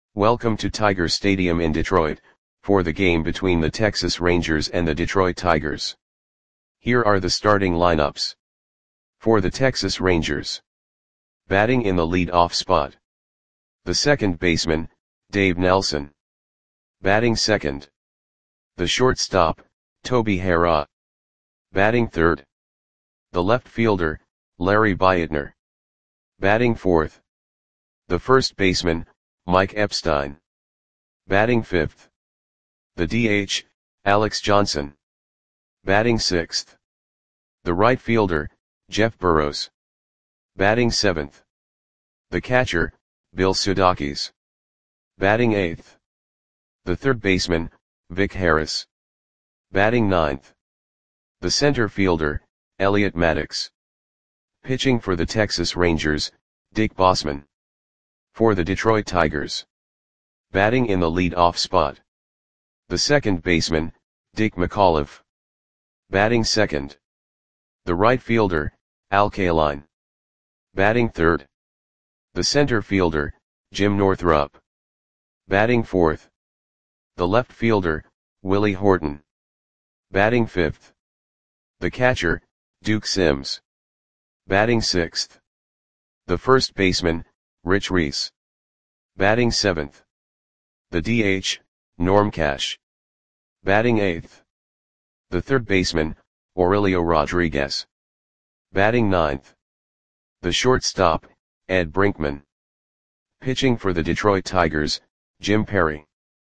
Welcome to Tiger Stadium in Detroit, for the game between the Texas Rangers and the Detroit Tigers. Here are the starting lineups. For the Texas Rangers. Batting in the lead-off spot. The second baseman, Dave Nelson. Batting second. The shortstop, Toby Harrah. Batting third. The left fielder, Larry Beitner. Batting fourth. The first baseman, Mike Epstein. Batting fifth. The DH, Alex Johnson. Batting sixth. The right fielder, Jeff Burroughs. Batting seventh. The catcher, Bill Sudakis. Batting eighth. The third baseman, Vic Harris. Batting ninth. The center fielder, Elliot Maddox. Pitching for the Texas Rangers, Dick Bosman. For the Detroit Tigers. Batting in the lead-off spot. The second baseman, Dick McAuliffe. Batting second. The right fielder, Al Kaline. Batting third. The center fielder, Jim Northrup. Batting fourth. The left fielder, Willie Horton. Batting fifth. The catcher, Duke Sims. Batting sixth. The first baseman, Rich Reese. Batting seventh. The DH, Norm Cash. Batting eighth. The third baseman, Aurelio Rodriguez. Batting ninth. The shortstop, Ed Brinkman. Pitching for the Detroit Tigers, Jim Perry.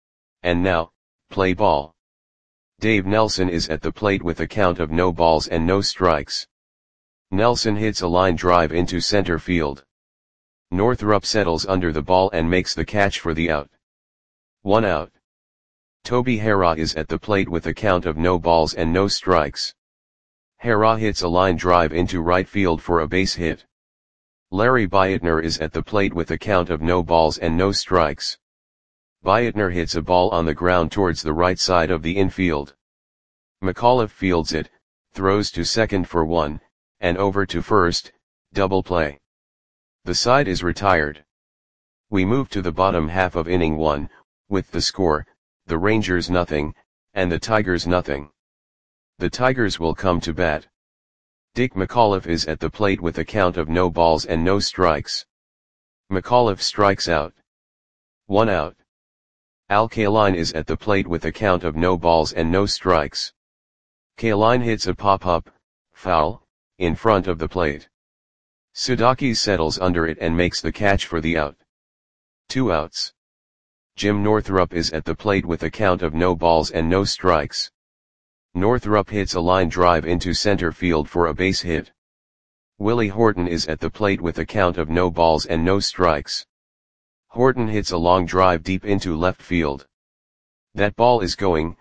And now, play ball. Dave Nelson is at the plate with a count of no balls and no strikes. Nelson hits a line drive into center field. Northrup settles under the ball and makes the catch for the out. 1 out. Toby Harrah is at the plate with a count of no balls and no strikes. Harrah hits a line drive into right field for a base hit. Larry Beitner is at the plate with a count of no balls and no strikes. Beitner hits a ball on the ground towards the right side of the infield. McAuliffe fields it, throws to second for one, and over to first, double play. The side is retired. We move to the bottom half of inning 1, with the score, the Rangers nothing, and the Tigers nothing. The Tigers will come to bat. Dick McAuliffe is at the plate with a count of no balls and no strikes. McAuliffe strikes out. 1 out. Al Kaline is at the plate with a count of no balls and no strikes. Kaline hits a pop-up, foul, in front of the plate. Sudakis settles under it and makes the catch for the out. 2 outs. Jim Northrup is at the plate with a count of no balls and no strikes. Northrup hits a line drive into center field for a base hit. Willie Horton is at the plate with a count of no balls and no strikes. Horton hits a long drive deep into left field. That ball is gone.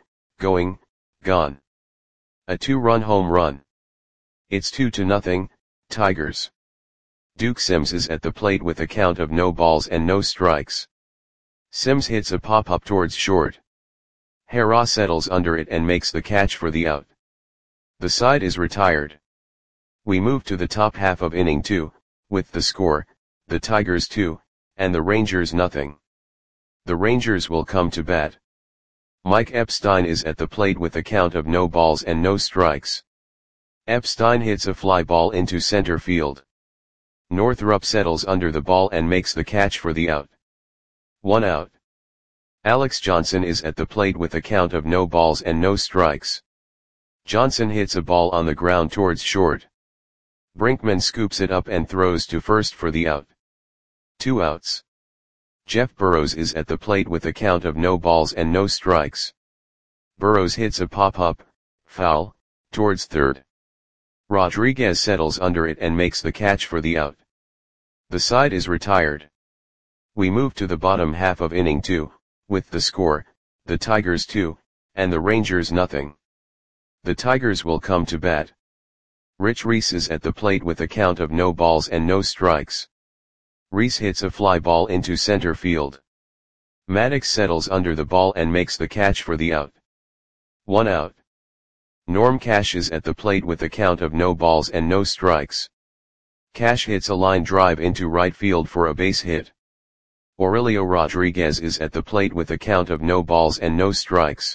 A 2-run home run. It's 2-0, Tigers. Duke Sims is at the plate with a count of no balls and no strikes. Sims hits a pop-up towards short. Harrah settles under it and makes the catch for the out. The side is retired. We move to the top half of inning 2, with the score, the Tigers 2, and the Rangers nothing. The Rangers will come to bat. Mike Epstein is at the plate with a count of no balls and no strikes. Epstein hits a fly ball into center field. Northrup settles under the ball and makes the catch for the out. 1 out. Alex Johnson is at the plate with a count of no balls and no strikes. Johnson hits a ball on the ground towards short. Brinkman scoops it up and throws to first for the out. 2 outs. Jeff Burroughs is at the plate with a count of no balls and no strikes. Burroughs hits a pop-up, foul, towards third. Rodriguez settles under it and makes the catch for the out. The side is retired. We move to the bottom half of inning 2, with the score, the Tigers 2, and the Rangers nothing. The Tigers will come to bat. Rich Reese is at the plate with a count of no balls and no strikes. Reese hits a fly ball into center field. Maddox settles under the ball and makes the catch for the out. 1 out. Norm Cash is at the plate with a count of no balls and no strikes. Cash hits a line drive into right field for a base hit. Aurelio Rodriguez is at the plate with a count of no balls and no strikes.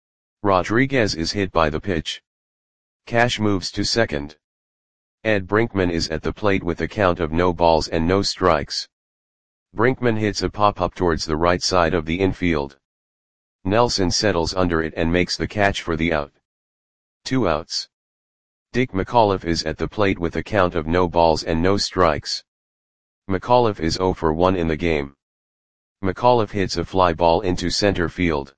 Rodriguez is hit by the pitch. Cash moves to second. Ed Brinkman is at the plate with a count of no balls and no strikes. Brinkman hits a pop-up towards the right side of the infield. Nelson settles under it and makes the catch for the out. 2 outs. Dick McAuliffe is at the plate with a count of no balls and no strikes. McAuliffe is 0 for 1 in the game. McAuliffe hits a fly ball into center field.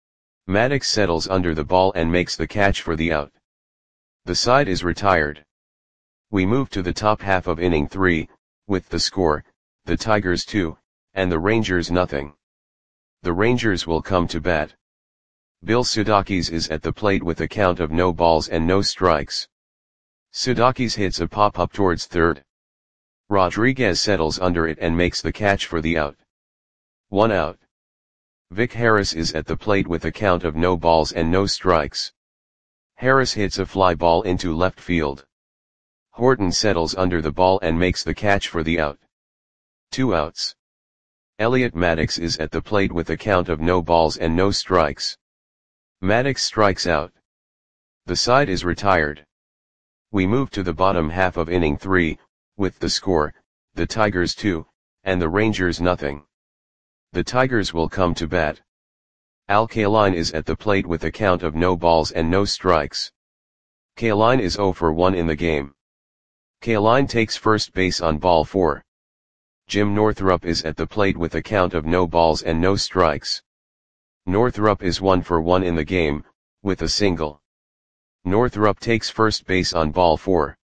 Maddox settles under the ball and makes the catch for the out. The side is retired. We move to the top half of inning 3, with the score, the Tigers 2, and the Rangers nothing. The Rangers will come to bat. Bill Sudakis is at the plate with a count of no balls and no strikes. Sudakis hits a pop-up towards third. Rodriguez settles under it and makes the catch for the out. 1 out. Vic Harris is at the plate with a count of no balls and no strikes. Harris hits a fly ball into left field. Horton settles under the ball and makes the catch for the out. 2 outs. Elliot Maddox is at the plate with a count of no balls and no strikes. Maddox strikes out. The side is retired. We move to the bottom half of inning 3, with the score, the Tigers 2, and the Rangers nothing. The Tigers will come to bat. Al Kaline is at the plate with a count of no balls and no strikes. Kaline is 0 for 1 in the game. Kaline takes first base on ball 4. Jim Northrup is at the plate with a count of no balls and no strikes. Northrup is 1 for 1 in the game, with a single. Northrup takes first base on ball 4.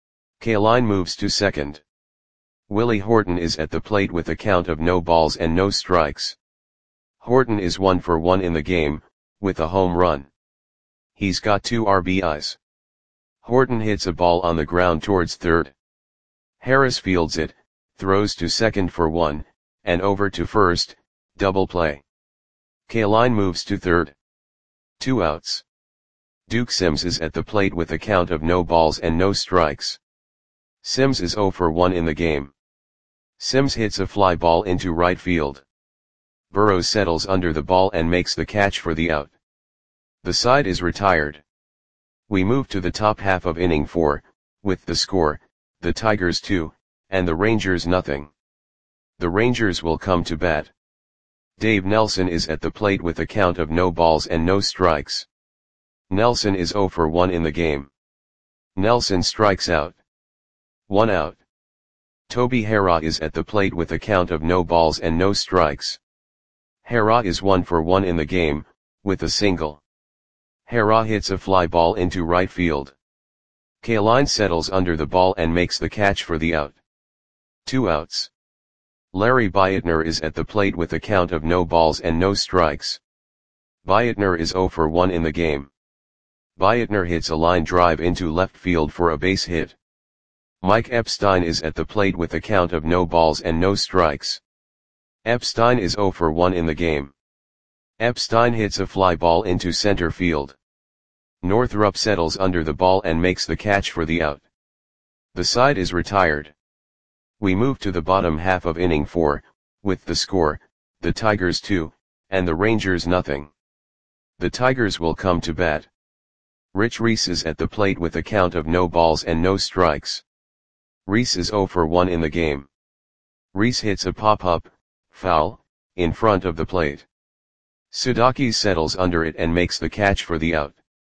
Kaline moves to second. Willie Horton is at the plate with a count of no balls and no strikes. Horton is 1 for 1 in the game, with a home run. He's got 2 RBIs. Horton hits a ball on the ground towards third. Harris fields it, throws to second for 1, and over to first, double play. Kaline moves to third. 2 outs. Duke Sims is at the plate with a count of no balls and no strikes. Sims is 0 for 1 in the game. Sims hits a fly ball into right field. Burrows settles under the ball and makes the catch for the out. The side is retired. We move to the top half of inning 4, with the score, the Tigers 2, and the Rangers nothing. The Rangers will come to bat. Dave Nelson is at the plate with a count of no balls and no strikes. Nelson is 0 for 1 in the game. Nelson strikes out. 1 out. Toby Harrah is at the plate with a count of no balls and no strikes. Harrah is 1 for 1 in the game, with a single. Harrah hits a fly ball into right field. Kaline settles under the ball and makes the catch for the out. 2 outs. Larry Beitner is at the plate with a count of no balls and no strikes. Beitner is 0 for 1 in the game. Beitner hits a line drive into left field for a base hit. Mike Epstein is at the plate with a count of no balls and no strikes. Epstein is 0 for 1 in the game. Epstein hits a fly ball into center field. Northrup settles under the ball and makes the catch for the out. The side is retired. We move to the bottom half of inning 4, with the score, the Tigers 2, and the Rangers nothing. The Tigers will come to bat. Rich Reese is at the plate with a count of no balls and no strikes. Reese is 0 for 1 in the game. Reese hits a pop-up, foul, in front of the plate. Sudakis settles under it and makes the catch for the out.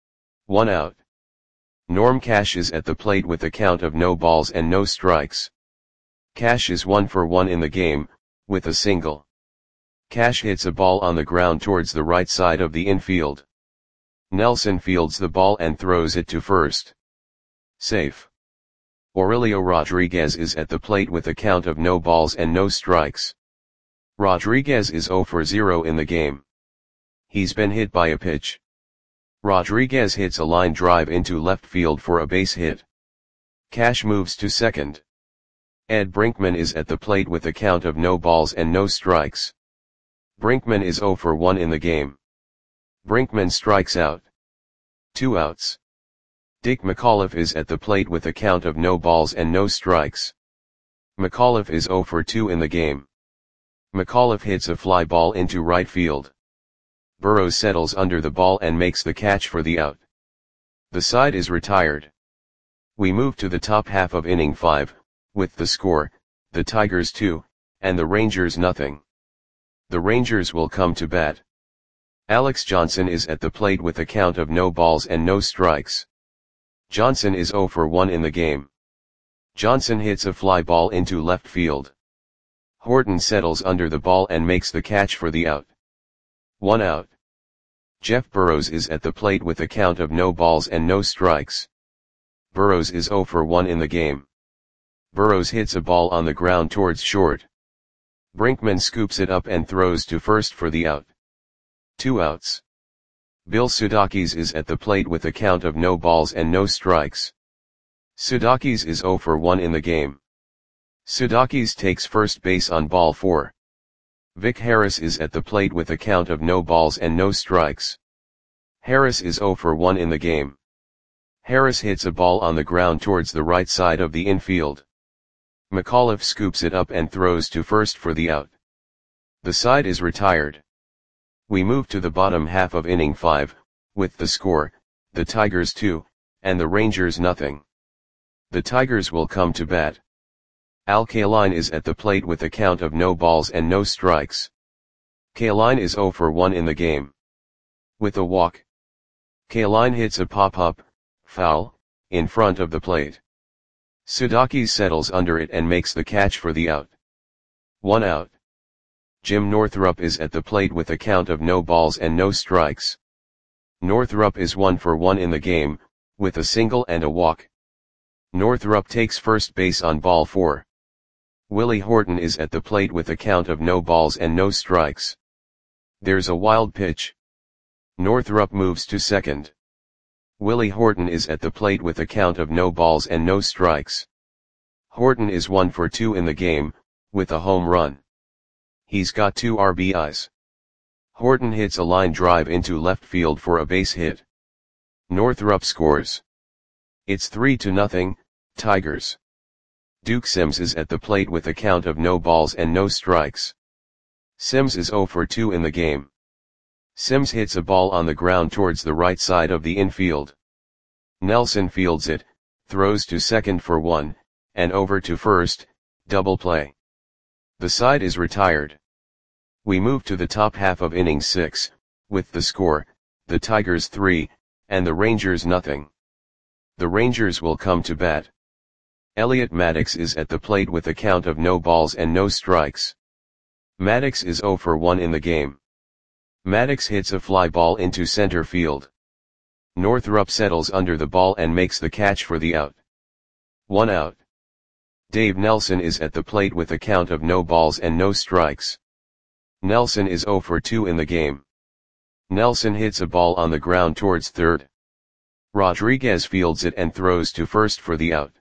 1 out. Norm Cash is at the plate with a count of no balls and no strikes. Cash is 1 for 1 in the game, with a single. Cash hits a ball on the ground towards the right side of the infield. Nelson fields the ball and throws it to first. Safe. Aurelio Rodriguez is at the plate with a count of no balls and no strikes. Rodriguez is 0 for 0 in the game. He's been hit by a pitch. Rodriguez hits a line drive into left field for a base hit. Cash moves to second. Ed Brinkman is at the plate with a count of no balls and no strikes. Brinkman is 0 for 1 in the game. Brinkman strikes out. 2 outs. Dick McAuliffe is at the plate with a count of no balls and no strikes. McAuliffe is 0 for 2 in the game. McAuliffe hits a fly ball into right field. Burrows settles under the ball and makes the catch for the out. The side is retired. We move to the top half of inning 5, with the score, the Tigers 2, and the Rangers nothing. The Rangers will come to bat. Alex Johnson is at the plate with a count of no balls and no strikes. Johnson is 0 for 1 in the game. Johnson hits a fly ball into left field. Horton settles under the ball and makes the catch for the out. 1 out. Jeff Burrows is at the plate with a count of no balls and no strikes. Burrows is 0 for 1 in the game. Burrows hits a ball on the ground towards short. Brinkman scoops it up and throws to first for the out. 2 outs. Bill Sudakis is at the plate with a count of no balls and no strikes. Sudakis is 0 for 1 in the game. Sudakis takes first base on ball 4. Vic Harris is at the plate with a count of no balls and no strikes. Harris is 0 for 1 in the game. Harris hits a ball on the ground towards the right side of the infield. McAuliffe scoops it up and throws to first for the out. The side is retired. We move to the bottom half of inning 5, with the score, the Tigers 2, and the Rangers nothing. The Tigers will come to bat. Al Kaline is at the plate with a count of no balls and no strikes. Kaline is 0 for 1 in the game. With a walk. Kaline hits a pop-up, foul, in front of the plate. Sudakis settles under it and makes the catch for the out. 1 out. Jim Northrup is at the plate with a count of no balls and no strikes. Northrup is 1 for 1 in the game, with a single and a walk. Northrup takes first base on ball 4. Willie Horton is at the plate with a count of no balls and no strikes. There's a wild pitch. Northrup moves to second. Willie Horton is at the plate with a count of no balls and no strikes. Horton is 1 for 2 in the game, with a home run. He's got 2 RBIs. Horton hits a line drive into left field for a base hit. Northrup scores. It's 3-0, Tigers. Duke Sims is at the plate with a count of no balls and no strikes. Sims is 0 for 2 in the game. Sims hits a ball on the ground towards the right side of the infield. Nelson fields it, throws to second for 1, and over to first, double play. The side is retired. We move to the top half of inning 6, with the score, the Tigers 3, and the Rangers nothing. The Rangers will come to bat. Elliot Maddox is at the plate with a count of no balls and no strikes. Maddox is 0 for 1 in the game. Maddox hits a fly ball into center field. Northrup settles under the ball and makes the catch for the out. 1 out. Dave Nelson is at the plate with a count of no balls and no strikes. Nelson is 0 for 2 in the game. Nelson hits a ball on the ground towards third. Rodriguez fields it and throws to first for the out.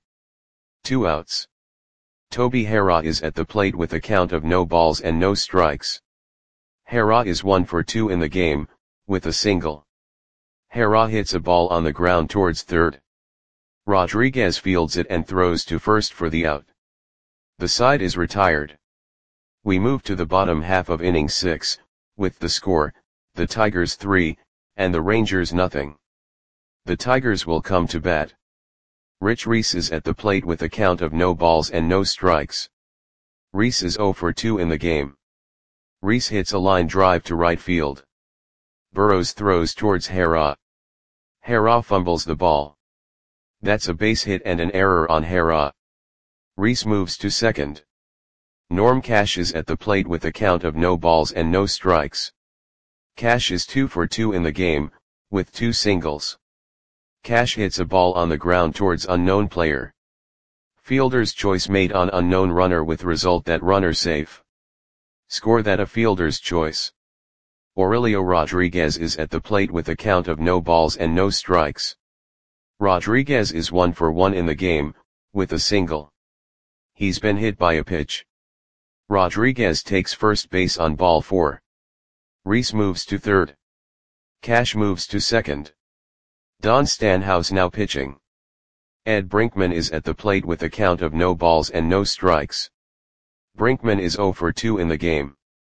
2 outs. Toby Harrah is at the plate with a count of no balls and no strikes. Harrah is 1 for 2 in the game, with a single. Harrah hits a ball on the ground towards third. Rodriguez fields it and throws to first for the out. The side is retired. We move to the bottom half of inning 6, with the score, the Tigers 3, and the Rangers nothing. The Tigers will come to bat. Rich Reese is at the plate with a count of no balls and no strikes. Reese is 0 for 2 in the game. Reese hits a line drive to right field. Burrows throws towards Harrah. Harrah fumbles the ball. That's a base hit and an error on Harrah. Reese moves to second. Norm Cash is at the plate with a count of no balls and no strikes. Cash is 2 for 2 in the game, with 2 singles. Cash hits a ball on the ground towards unknown player. Fielder's choice made on unknown runner with result that runner safe. Score that a fielder's choice. Aurelio Rodriguez is at the plate with a count of no balls and no strikes. Rodriguez is 1 for 1 in the game, with a single. He's been hit by a pitch. Rodriguez takes first base on ball 4. Reese moves to third. Cash moves to second. Don Stanhouse now pitching. Ed Brinkman is at the plate with a count of no balls and no strikes. Brinkman is 0 for 2 in the game.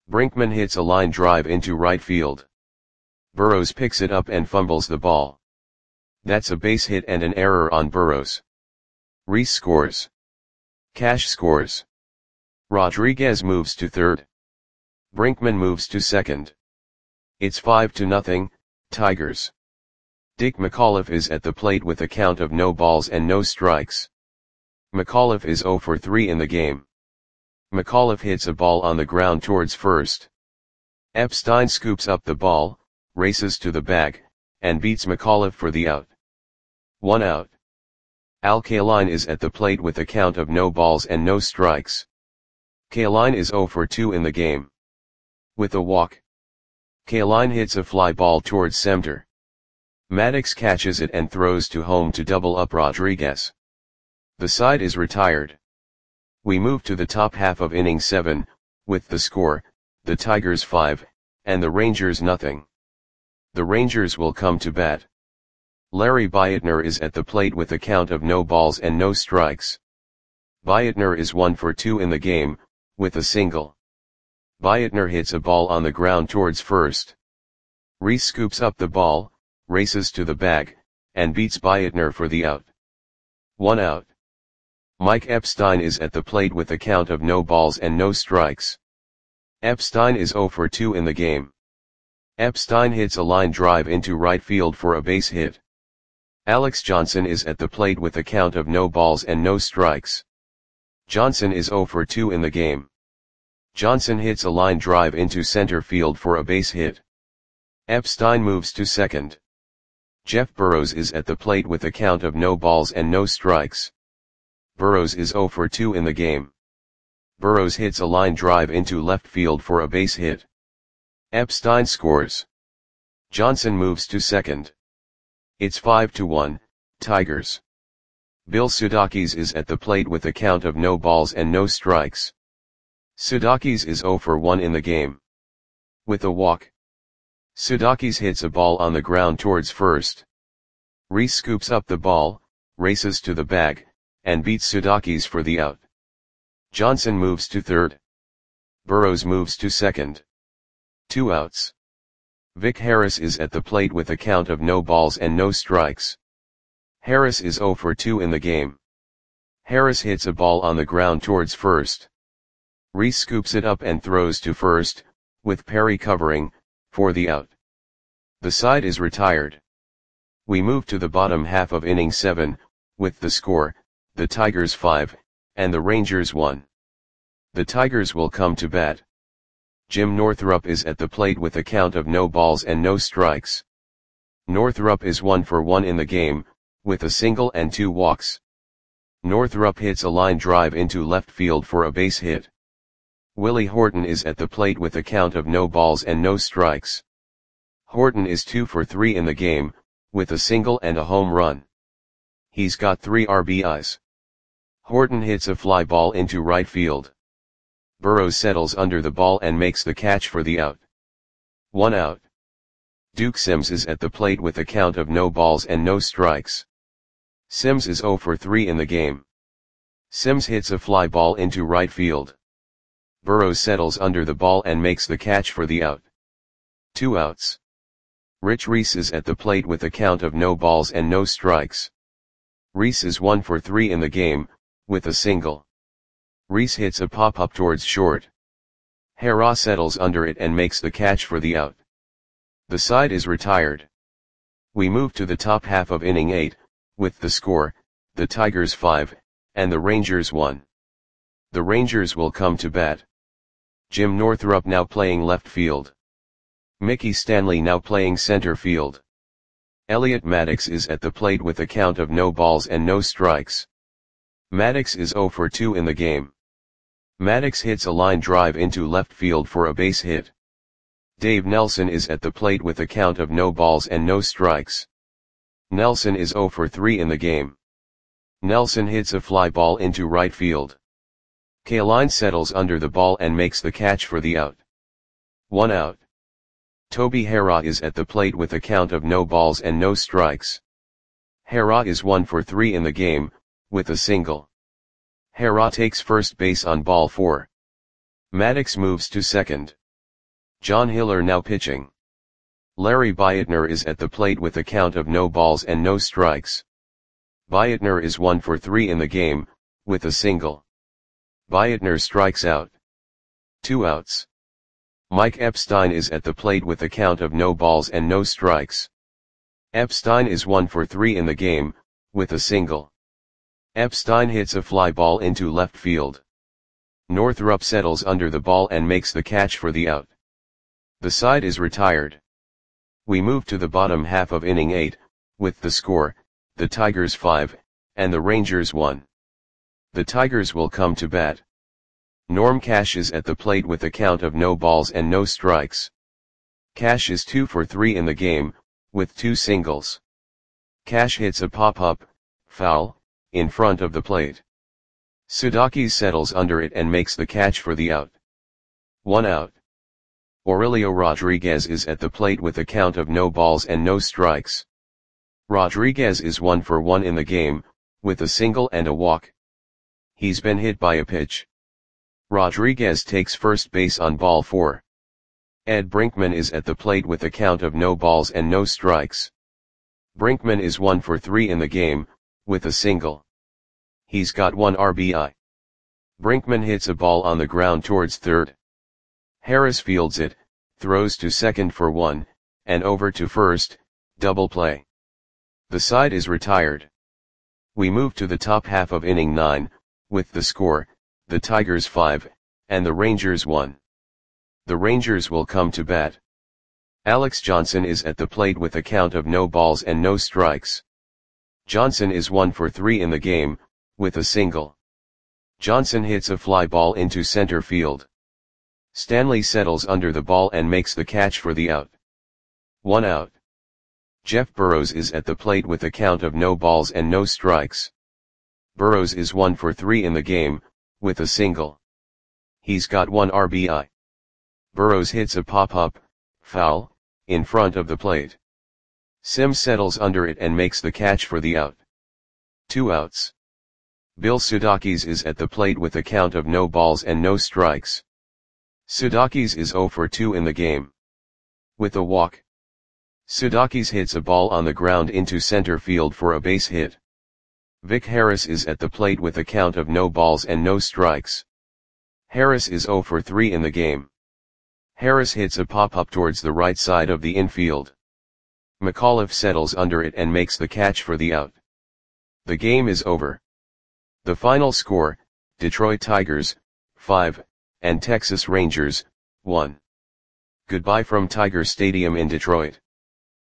Brinkman hits a line drive into right field. Burrows picks it up and fumbles the ball. That's a base hit and an error on Burrows. Rhys scores. Cash scores. Rodriguez moves to third. Brinkman moves to second. It's 5-0, Tigers. Dick McAuliffe is at the plate with a count of no balls and no strikes. McAuliffe is 0 for 3 in the game. McAuliffe hits a ball on the ground towards first. Epstein scoops up the ball, races to the bag, and beats McAuliffe for the out. 1 out. Al Kaline is at the plate with a count of no balls and no strikes. Kaline is 0 for 2 in the game. With a walk. Kaline hits a fly ball towards center. Maddox catches it and throws to home to double up Rodriguez. The side is retired. We move to the top half of inning 7, with the score, the Tigers 5, and the Rangers nothing. The Rangers will come to bat. Larry Beitner is at the plate with a count of no balls and no strikes. Beitner is 1 for 2 in the game, with a single. Beitner hits a ball on the ground towards first. Rhys scoops up the ball, races to the bag, and beats Beitner for the out. 1 out. Mike Epstein is at the plate with a count of no balls and no strikes. Epstein is 0 for 2 in the game. Epstein hits a line drive into right field for a base hit. Alex Johnson is at the plate with a count of no balls and no strikes. Johnson is 0 for 2 in the game. Johnson hits a line drive into center field for a base hit. Epstein moves to second. Jeff Burrows is at the plate with a count of no balls and no strikes. Burrows is 0 for 2 in the game. Burrows hits a line drive into left field for a base hit. Epstein scores. Johnson moves to second. It's 5-1, Tigers. Bill Sudakis is at the plate with a count of no balls and no strikes. Sudakis is 0 for 1 in the game. With a walk. Sudakis hits a ball on the ground towards first. Rhys scoops up the ball, races to the bag, and beats Sudakis for the out. Johnson moves to third. Burrows moves to second. 2 outs. Vic Harris is at the plate with a count of no balls and no strikes. Harris is 0 for 2 in the game. Harris hits a ball on the ground towards first. Rhys scoops it up and throws to first, with Perry covering, for the out. The side is retired. We move to the bottom half of inning 7, with the score, the Tigers 5, and the Rangers 1. The Tigers will come to bat. Jim Northrup is at the plate with a count of no balls and no strikes. Northrup is 1 for 1 in the game, with a single and 2 walks. Northrup hits a line drive into left field for a base hit. Willie Horton is at the plate with a count of no balls and no strikes. Horton is 2 for 3 in the game, with a single and a home run. He's got 3 RBIs. Horton hits a fly ball into right field. Burrows settles under the ball and makes the catch for the out. 1 out. Duke Sims is at the plate with a count of no balls and no strikes. Sims is 0 for 3 in the game. Sims hits a fly ball into right field. Burrows settles under the ball and makes the catch for the out. 2 outs. Rich Rhys is at the plate with a count of no balls and no strikes. Rhys is 1 for 3 in the game, with a single. Rhys hits a pop-up towards short. Hera settles under it and makes the catch for the out. The side is retired. We move to the top half of inning 8, with the score, the Tigers 5, and the Rangers 1. The Rangers will come to bat. Jim Northrup now playing left field. Mickey Stanley now playing center field. Elliot Maddox is at the plate with a count of no balls and no strikes. Maddox is 0 for 2 in the game. Maddox hits a line drive into left field for a base hit. Dave Nelson is at the plate with a count of no balls and no strikes. Nelson is 0 for 3 in the game. Nelson hits a fly ball into right field. Kaline settles under the ball and makes the catch for the out. 1 out. Toby Hera is at the plate with a count of no balls and no strikes. Hera is 1 for 3 in the game, with a single. Hera takes first base on ball 4. Maddox moves to second. John Hiller now pitching. Larry Beitner is at the plate with a count of no balls and no strikes. Beitner is 1 for 3 in the game, with a single. Beitner strikes out. 2 outs. Mike Epstein is at the plate with a count of no balls and no strikes. Epstein is 1 for 3 in the game, with a single. Epstein hits a fly ball into left field. Northrup settles under the ball and makes the catch for the out. The side is retired. We move to the bottom half of inning 8, with the score, the Tigers 5, and the Rangers 1. The Tigers will come to bat. Norm Cash is at the plate with a count of no balls and no strikes. Cash is 2 for 3 in the game, with 2 singles. Cash hits a pop-up, foul, in front of the plate. Sudakis settles under it and makes the catch for the out. 1 out. Aurelio Rodriguez is at the plate with a count of no balls and no strikes. Rodriguez is 1 for 1 in the game, with a single and a walk. He's been hit by a pitch. Rodriguez takes first base on ball 4. Ed Brinkman is at the plate with a count of no balls and no strikes. Brinkman is 1 for 3 in the game, with a single. He's got 1 RBI. Brinkman hits a ball on the ground towards third. Harris fields it, throws to second for 1, and over to first, double play. The side is retired. We move to the top half of inning 9, with the score, the Tigers 5, and the Rangers 1. The Rangers will come to bat. Alex Johnson is at the plate with a count of no balls and no strikes. Johnson is 1 for 3 in the game, with a single. Johnson hits a fly ball into center field. Stanley settles under the ball and makes the catch for the out. 1 out. Jeff Burrows is at the plate with a count of no balls and no strikes. Burrows is 1 for 3 in the game, with a single. He's got 1 RBI. Burrows hits a pop-up, foul, in front of the plate. Sims settles under it and makes the catch for the out. 2 outs. Bill Sudakis is at the plate with a count of no balls and no strikes. Sudakis is 0 for 2 in the game. With a walk. Sudakis hits a ball on the ground into center field for a base hit. Vic Harris is at the plate with a count of no balls and no strikes. Harris is 0 for 3 in the game. Harris hits a pop-up towards the right side of the infield. McAuliffe settles under it and makes the catch for the out. The game is over. The final score, Detroit Tigers, 5, and Texas Rangers, 1. Goodbye from Tiger Stadium in Detroit.